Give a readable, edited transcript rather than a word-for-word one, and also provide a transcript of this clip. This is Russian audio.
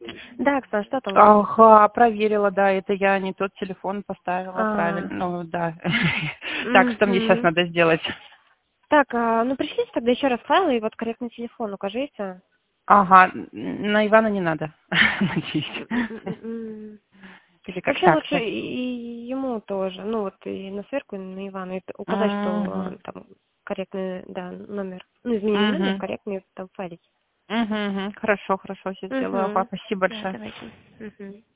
Да, Оксана, что там у вас? Ага, проверила, да, это я не тот телефон поставила, А, правильно, ну да. Так, что мне сейчас мгм. надо сделать? Так, ну пришлите тогда еще раз файлы и вот корректный телефон укажите. Ага, на Ивана не надо, надеюсь. М. Или как Вообще лучше шахты. и ему тоже, ну вот и на Сверку, и на Ивана, и указать, что Угу. там корректный, да, номер, ну изменили номер, Угу. корректный там файлик. Угу. Хорошо, хорошо, сейчас сделаю. Ага, Угу. спасибо Да, большое. давайте. Угу.